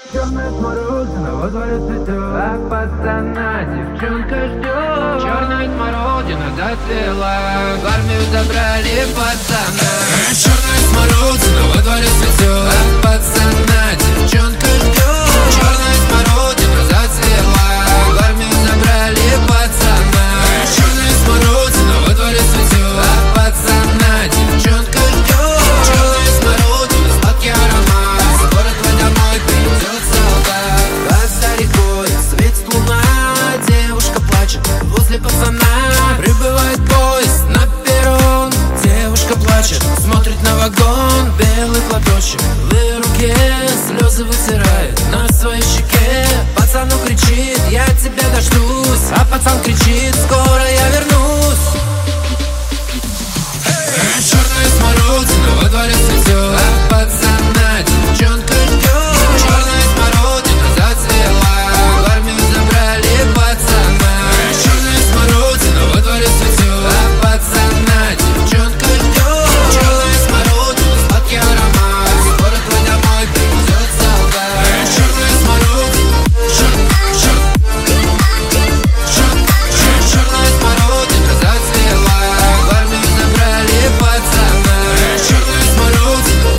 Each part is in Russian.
Черная смородина во дворе цветет, а пацана девчонка ждет. Черная смородина зацвела, в армию забрали пацана. Черная смородина во дворе цветет, а пацана девчонка ждет. Черная смородина зацвела, в армию забрали пацана. Черная смородина во дворе цветет, а пацана девчонка ждет. Черная смородина, сладкий аромат, скоро твой домой придет солдат. за рекой светит луна, девушка плачет возле пацана. Прибывает поезд на перрон, Девушка плачет, смотрит на вагон. белый платочек в ее руке, Слезы вытирает на своей щеке. пацану кричит: я тебя дождусь. А пацан кричит: скоро я вернусь. Черная смородина во дворе цветет, а пацана девчонка ждет. Черная смородина зацвела, в армию забрали пацана. Черная смородина во дворе цветет, а пацана девчонка ждет. Черная смородина, сладкий аромат, скоро твой домой придет солдат. черная смородина, Черная смородина зацвела, в армию забрали пацана. черная смородина,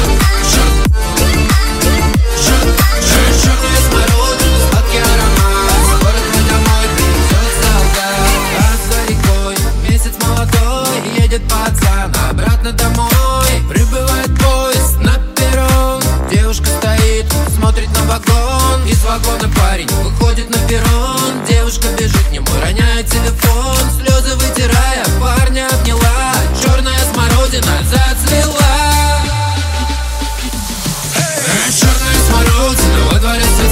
Черная смородина, сладкий аромат, скоро твой домой придет солдат. А за рекой месяц молодой, едет пацан обратно домой. Прибывает поезд на перрон, девушка стоит, смотрит на вагон. Из вагона парень выходит на перрон, девушка бежит к нему, роняет телефон. Слезы вытирая, парня обняла, черная смородина зацвела. черная смородина во дворе цветет.